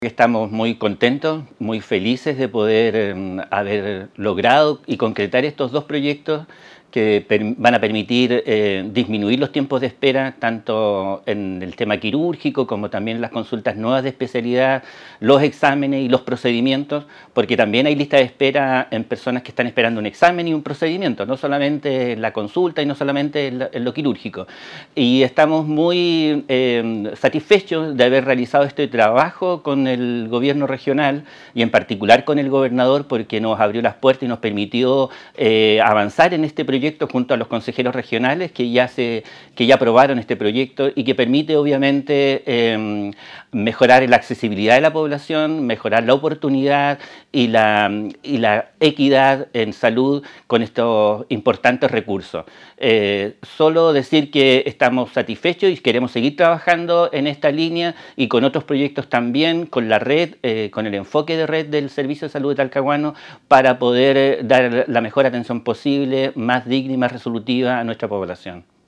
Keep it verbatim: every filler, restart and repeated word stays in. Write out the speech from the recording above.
Estamos muy contentos, muy felices de poder eh, haber logrado y concretar estos dos proyectos que van a permitir eh, disminuir los tiempos de espera tanto en el tema quirúrgico como también las consultas nuevas de especialidad, los exámenes y los procedimientos, porque también hay lista de espera en personas que están esperando un examen y un procedimiento, no solamente la consulta y no solamente en lo, en lo quirúrgico. Y estamos muy eh, satisfechos de haber realizado este trabajo con el gobierno regional y en particular con el gobernador, porque nos abrió las puertas y nos permitió eh, avanzar en este proyecto junto a los consejeros regionales que ya, se, que ya aprobaron este proyecto y que permite obviamente eh, mejorar la accesibilidad de la población, mejorar la oportunidad y la, y la equidad en salud con estos importantes recursos. Eh, solo decir que estamos satisfechos y queremos seguir trabajando en esta línea y con otros proyectos también, con la red, eh, con el enfoque de red del Servicio de Salud de Talcahuano para poder eh, dar la mejor atención posible, más digna y más resolutiva a nuestra población.